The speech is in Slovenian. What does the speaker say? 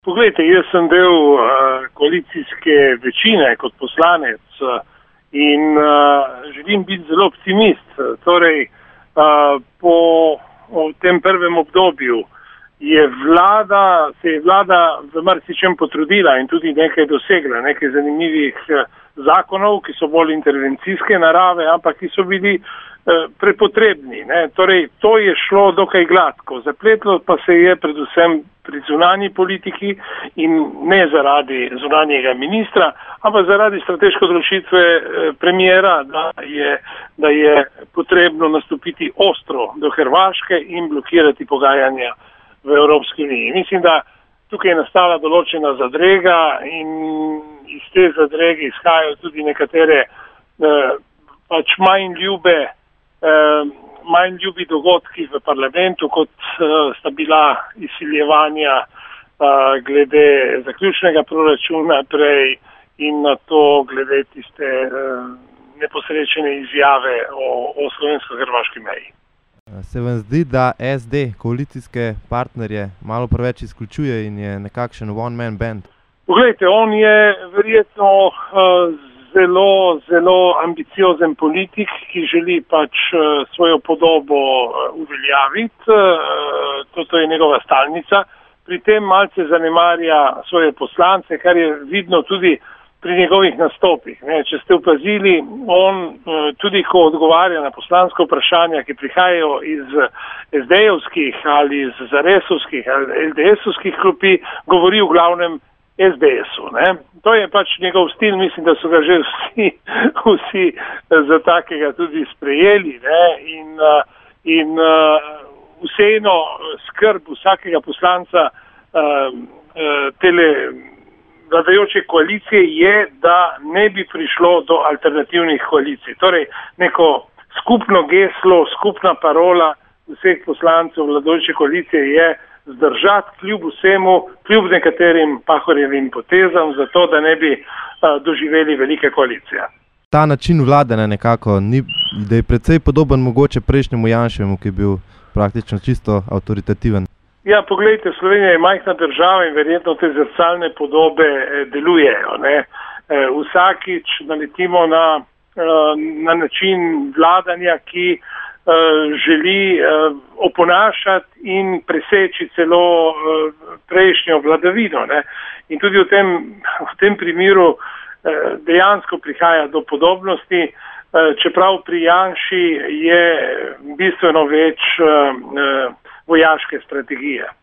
Poglejte, jaz sem del koalicijske večine kot poslanec in želim biti zelo optimist. Torej, po tem prvem obdobju se je vlada v marsičem potrudila in tudi nekaj dosegla, nekaj zanimivih zakonov, ki so bolj intervencijske narave, ampak ki so bili prepotrebni. Ne. Torej, to je šlo dokaj gladko. Zapletlo pa se je predvsem pri zunanji politiki in ne zaradi zunanjega ministra, ampak zaradi strateške odločitve premijera, da je potrebno nastopiti ostro do Hrvaške in blokirati pogajanja v Evropski uniji. Mislim, da tukaj je nastala določena zadrega in iz te zadrege izhajajo tudi nekatere pač manj ljubi dogodki v parlamentu, kot sta bila izsiljevanja glede zaključnega proračuna prej in na to glede tiste neposrečene izjave o slovensko-hrvaški meji. Se vam zdi, da SD koalicijske partnerje malo preveč izključuje in je nekakšen one-man band? Poglejte, on je verjetno zelo ambiciozen politik, ki želi pač svojo podobo uveljaviti. To je njegova stalnica. Pri tem malce zanemarja svoje poslance, kar je vidno tudi pri njegovih nastopih. Če ste opazili, on tudi ko odgovarja na poslanska vprašanja, ki prihajajo iz SD-evskih ali iz Zaresovskih ali LDS-ovskih klopi, govori v glavnem SDS-u. To je pač njegov stil, mislim, da so ga že vsi za takega tudi sprejeli. In vseeno skrb vsakega poslanca vladajoče koalicije je, da ne bi prišlo do alternativnih koalicij. Torej, neko skupno geslo, skupna parola vseh poslancev vladajoče koalicije je zdržati kljub vsemu, kljub nekaterim Pahorjevim potezam, zato da ne bi doživeli velike koalicije. Ta način vladanja nekako, da je precej podoben mogoče prejšnjemu Janševemu, ki je bil praktično čisto avtoritativen. Ja, poglejte, Slovenija je majhna država in verjetno te zrcalne podobe delujejo. Vsakič naletimo na način vladanja, ki želi oponašati in preseči celo prejšnjo vladavino. In tudi v tem primeru dejansko prihaja do podobnosti, čeprav pri Janši je bistveno več vojaške strategije.